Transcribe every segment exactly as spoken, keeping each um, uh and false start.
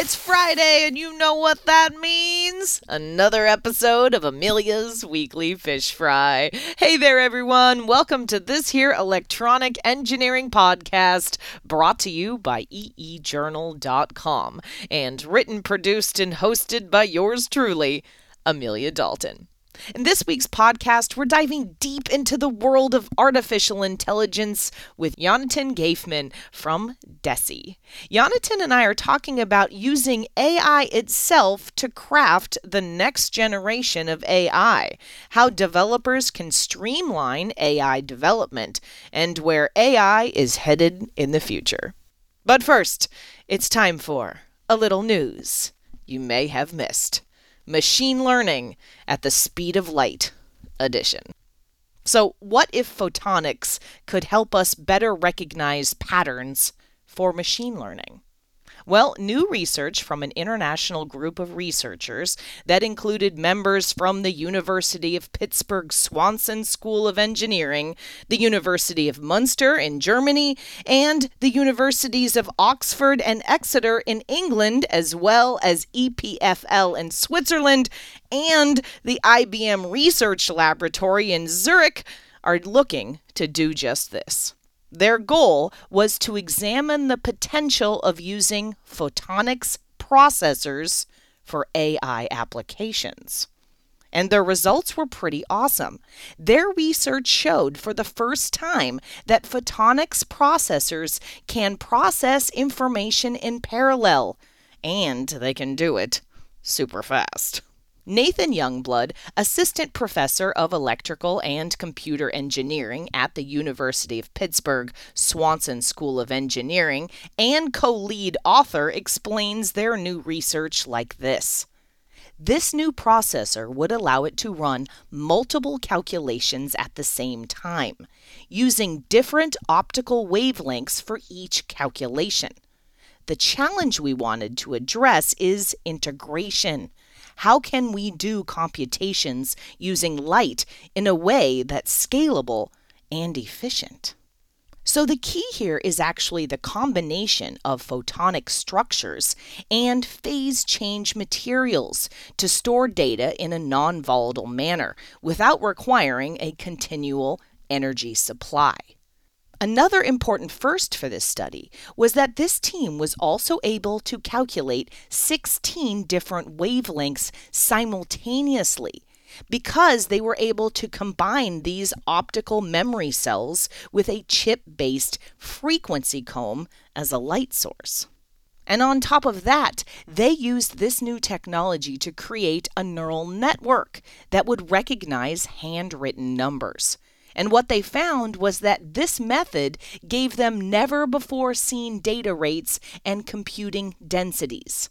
It's Friday, and you know what that means? Another episode of Amelia's Weekly Fish Fry. Hey there, everyone. Welcome to this here electronic engineering podcast brought to you by e e journal dot com and written, produced, and hosted by yours truly, Amelia Dalton. In this week's podcast, we're diving deep into the world of artificial intelligence with Jonathan Geefman from DESY. Jonathan and I are talking about using A I itself to craft the next generation of A I, how developers can streamline A I development, and where A I is headed in the future. But first, it's time for a little news you may have missed. Machine Learning at the Speed of Light edition. So, what if photonics could help us better recognize patterns for machine learning? Well, new research from an international group of researchers that included members from the University of Pittsburgh Swanson School of Engineering, the University of Munster in Germany, and the Universities of Oxford and Exeter in England, as well as E P F L in Switzerland, and the I B M Research Laboratory in Zurich, are looking to do just this. Their goal was to examine the potential of using photonics processors for A I applications. And their results were pretty awesome. Their research showed for the first time that photonics processors can process information in parallel, and they can do it super fast. Nathan Youngblood, assistant professor of electrical and computer engineering at the University of Pittsburgh Swanson School of Engineering and co-lead author, explains their new research like this. This new processor would allow it to run multiple calculations at the same time, using different optical wavelengths for each calculation. The challenge we wanted to address is integration. How can we do computations using light in a way that's scalable and efficient? So the key here is actually the combination of photonic structures and phase change materials to store data in a non-volatile manner without requiring a continual energy supply. Another important first for this study was that this team was also able to calculate sixteen different wavelengths simultaneously because they were able to combine these optical memory cells with a chip-based frequency comb as a light source. And on top of that, they used this new technology to create a neural network that would recognize handwritten numbers. And what they found was that this method gave them never-before-seen data rates and computing densities.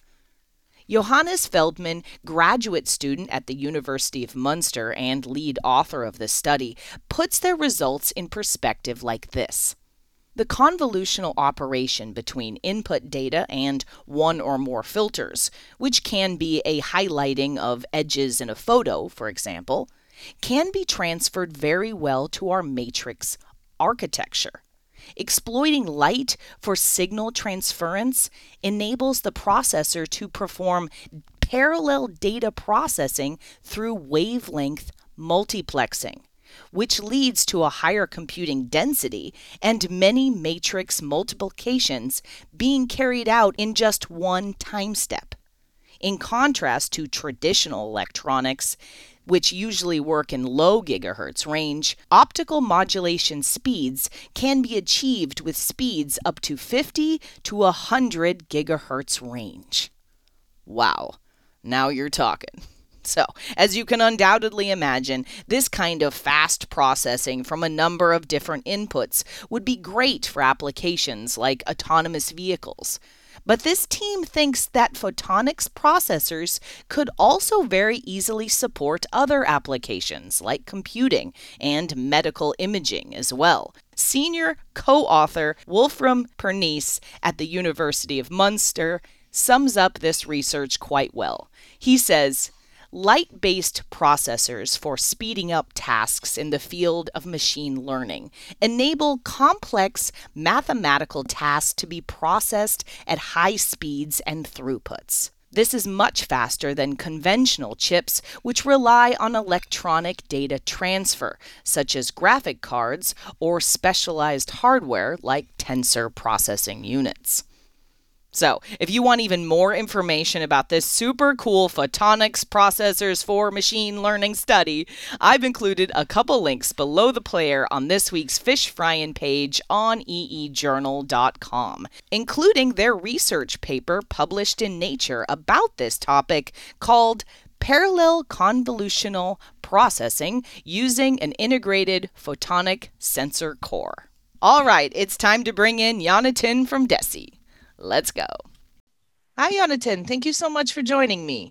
Johannes Feldman, graduate student at the University of Munster and lead author of this study, puts their results in perspective like this. The convolutional operation between input data and one or more filters, which can be a highlighting of edges in a photo, for example, can be transferred very well to our matrix architecture. Exploiting light for signal transference enables the processor to perform parallel data processing through wavelength multiplexing, which leads to a higher computing density and many matrix multiplications being carried out in just one time step. In contrast to traditional electronics, which usually work in low gigahertz range, optical modulation speeds can be achieved with speeds up to fifty to one hundred gigahertz range. Wow, now you're talking. So, as you can undoubtedly imagine, this kind of fast processing from a number of different inputs would be great for applications like autonomous vehicles. But this team thinks that photonics processors could also very easily support other applications like computing and medical imaging as well. Senior co-author Wolfram Pernice at the University of Munster sums up this research quite well. He says, Light-based processors for speeding up tasks in the field of machine learning enable complex mathematical tasks to be processed at high speeds and throughputs. This is much faster than conventional chips, which rely on electronic data transfer, such as graphic cards or specialized hardware like tensor processing units. So, if you want even more information about this super cool photonics processors for machine learning study, I've included a couple links below the player on this week's Fish Fryin' page on e e journal dot com, including their research paper published in Nature about this topic called Parallel Convolutional Processing Using an Integrated Photonic Sensor Core. All right, it's time to bring in Jonathan from DESY. Let's go. Hi, Jonathan. Thank you so much for joining me.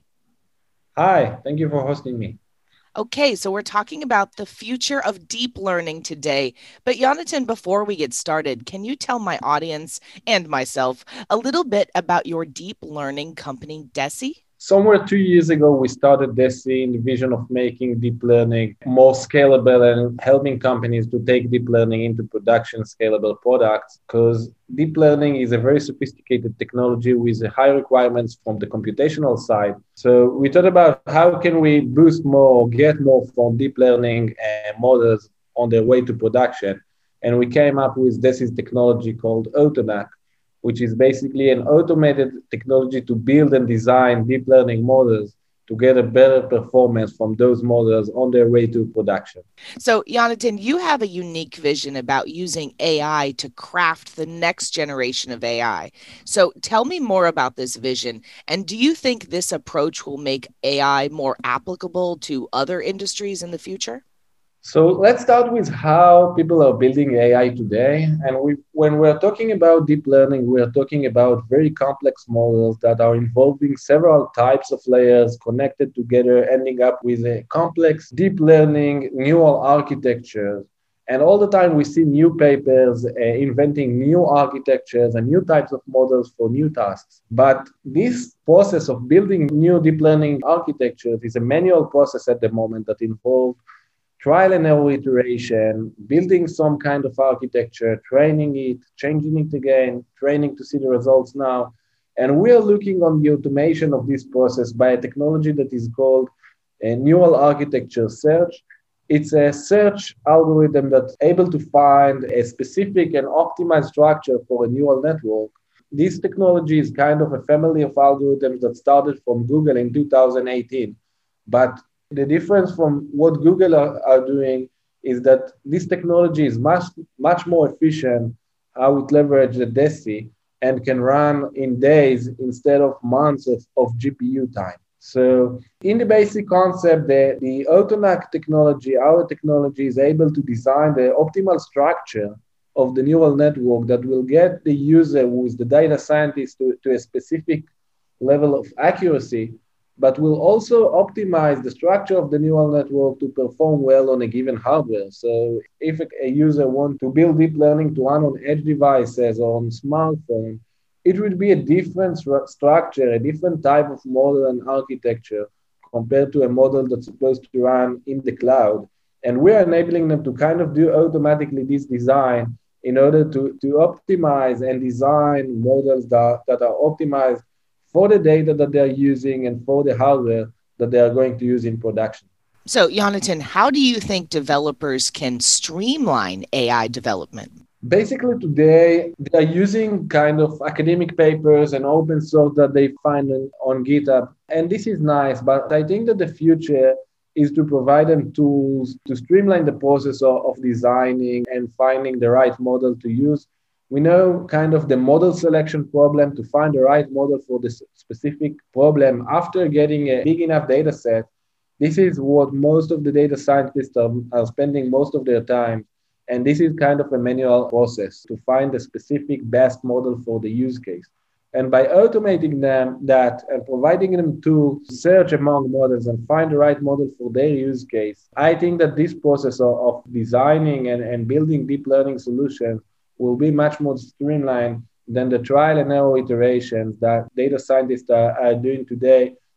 Hi, thank you for hosting me. Okay, so we're talking about the future of deep learning today. But Jonathan, before we get started, can you tell my audience and myself a little bit about your deep learning company, DESY? Somewhere two years ago, we started DESY in the vision of making deep learning more scalable and helping companies to take deep learning into production scalable products, because deep learning is a very sophisticated technology with high requirements from the computational side. So we thought about how can we boost more, get more from deep learning uh, models on their way to production. And we came up with DESY's technology called AutoNAC, which is basically an automated technology to build and design deep learning models to get a better performance from those models on their way to production. So, Jonathan, you have a unique vision about using A I to craft the next generation of A I. So tell me more about this vision. And do you think this approach will make A I more applicable to other industries in the future? So let's start with how people are building A I today. And we, when we're talking about deep learning, we're talking about very complex models that are involving several types of layers connected together, ending up with a complex deep learning neural architectures. And all the time we see new papers uh, inventing new architectures and new types of models for new tasks. But this process of building new deep learning architectures is a manual process at the moment that involves trial and error iteration, building some kind of architecture, training it, changing it again, training to see the results now. And we are looking on the automation of this process by a technology that is called a neural architecture search. It's a search algorithm that's able to find a specific and optimized structure for a neural network. This technology is kind of a family of algorithms that started from Google in two thousand eighteen. But the difference from what Google are, are doing is that this technology is much, much more efficient, how it leverages the DESY and can run in days instead of months of, of G P U time. So in the basic concept, the, the AutoNAC technology, our technology is able to design the optimal structure of the neural network that will get the user, who is the data scientist, to, to a specific level of accuracy, but will also optimize the structure of the neural network to perform well on a given hardware. So if a user wants to build deep learning to run on edge devices or on smartphone, it would be a different stru- structure, a different type of model and architecture compared to a model that's supposed to run in the cloud. And we're enabling them to kind of do automatically this design in order to, to optimize and design models that, that are optimized for the data that they're using and for the hardware that they are going to use in production. So, Jonathan, how do you think developers can streamline A I development? Basically, today, they are using kind of academic papers and open source that they find on GitHub. And this is nice, but I think that the future is to provide them tools to streamline the process of, of designing and finding the right model to use. We know kind of the model selection problem, to find the right model for this specific problem after getting a big enough data set. This is what most of the data scientists are, are spending most of their time. And this is kind of a manual process to find the specific best model for the use case. And by automating them that and providing them to search among models and find the right model for their use case, I think that this process of, of designing and, and building deep learning solutions will be much more streamlined than the trial and error iterations that data scientists are, are doing today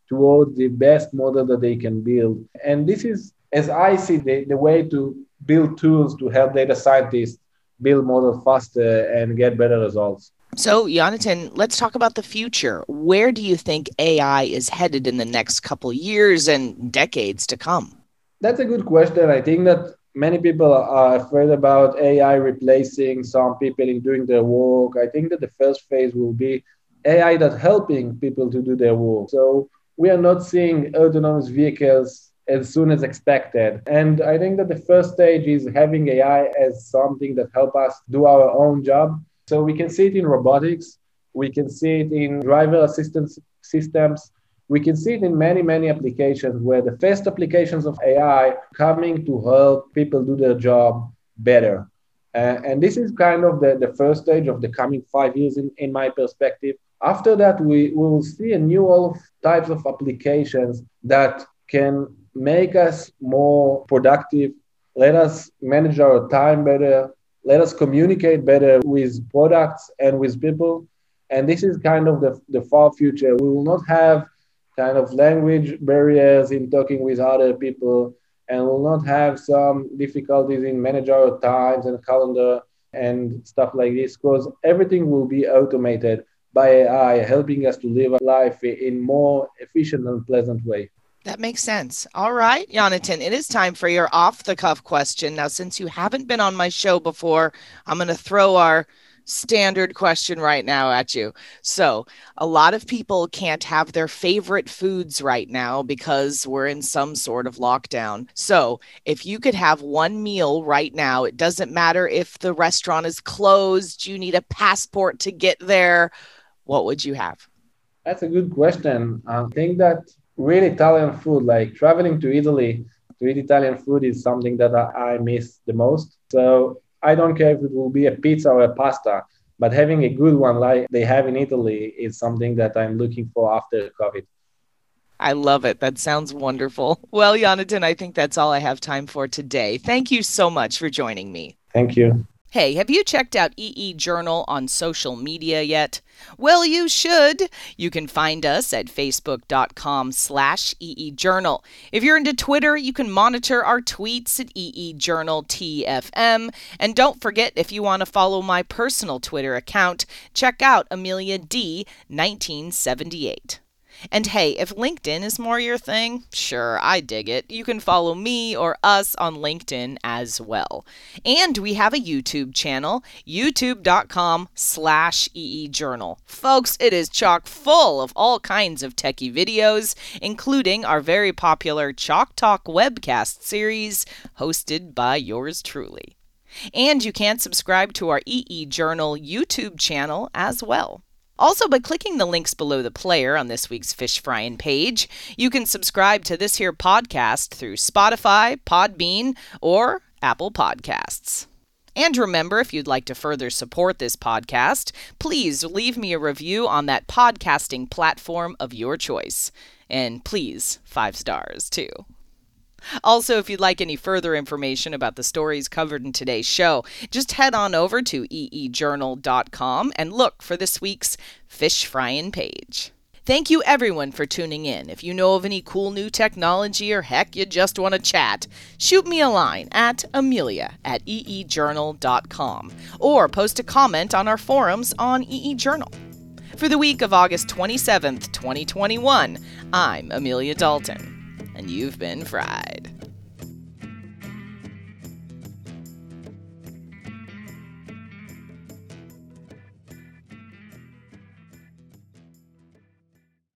towards the best model that they can build. And this is, as I see, the, the way to build tools to help data scientists build models faster and get better results. So, Yonatan, let's talk about the future. Where do you think A I is headed in the next couple years and decades to come? That's a good question. I think that many people are afraid about A I replacing some people in doing their work. I think that the first phase will be A I that's helping people to do their work. So we are not seeing autonomous vehicles as soon as expected. And I think that the first stage is having A I as something that help us do our own job. So we can see it in robotics, we can see it in driver assistance systems, we can see it in many, many applications where the first applications of A I coming to help people do their job better. Uh, and this is kind of the, the first stage of the coming five years in, in my perspective. After that, we, we will see a new all of types of applications that can make us more productive, let us manage our time better, let us communicate better with products and with people. And this is kind of the, the far future. We will not have kind of language barriers in talking with other people, and will not have some difficulties in manage our times and calendar and stuff like this, because everything will be automated by A I, helping us to live a life in more efficient and pleasant way. That makes sense. All right, Yonatan, it is time for your off-the-cuff question. Now, since you haven't been on my show before, I'm going to throw our standard question right now at you. So, a lot of people can't have their favorite foods right now because we're in some sort of lockdown. So, if you could have one meal right now, it doesn't matter if the restaurant is closed, you need a passport to get there, what would you have? That's a good question. I think that really Italian food, like traveling to Italy to eat Italian food, is something that I, I miss the most. So I don't care if it will be a pizza or a pasta, but having a good one like they have in Italy is something that I'm looking for after COVID. I love it. That sounds wonderful. Well, Yonatan, I think that's all I have time for today. Thank you so much for joining me. Thank you. Hey, have you checked out E E Journal on social media yet? Well, you should. You can find us at facebook.com slash EE Journal. If you're into Twitter, you can monitor our tweets at E E Journal T F M. And don't forget, if you want to follow my personal Twitter account, check out Amelia D nineteen seventy-eight. And hey, if LinkedIn is more your thing, sure, I dig it. You can follow me or us on LinkedIn as well. And we have a YouTube channel, youtube.com slash eejournal. Folks, it is chock full of all kinds of techie videos, including our very popular Chalk Talk webcast series, hosted by yours truly. And you can subscribe to our E E Journal YouTube channel as well. Also, by clicking the links below the player on this week's Fish Fryin' page, you can subscribe to this here podcast through Spotify, Podbean, or Apple Podcasts. And remember, if you'd like to further support this podcast, please leave me a review on that podcasting platform of your choice. And please, five stars, too. Also, if you'd like any further information about the stories covered in today's show, just head on over to e e journal dot com and look for this week's Fish Fryin' page. Thank you everyone for tuning in. If you know of any cool new technology or heck you just want to chat, shoot me a line at amelia at e e journal dot com or post a comment on our forums on E E Journal. For the week of August twenty-seventh, twenty twenty-one, I'm Amelia Dalton. And you've been fried.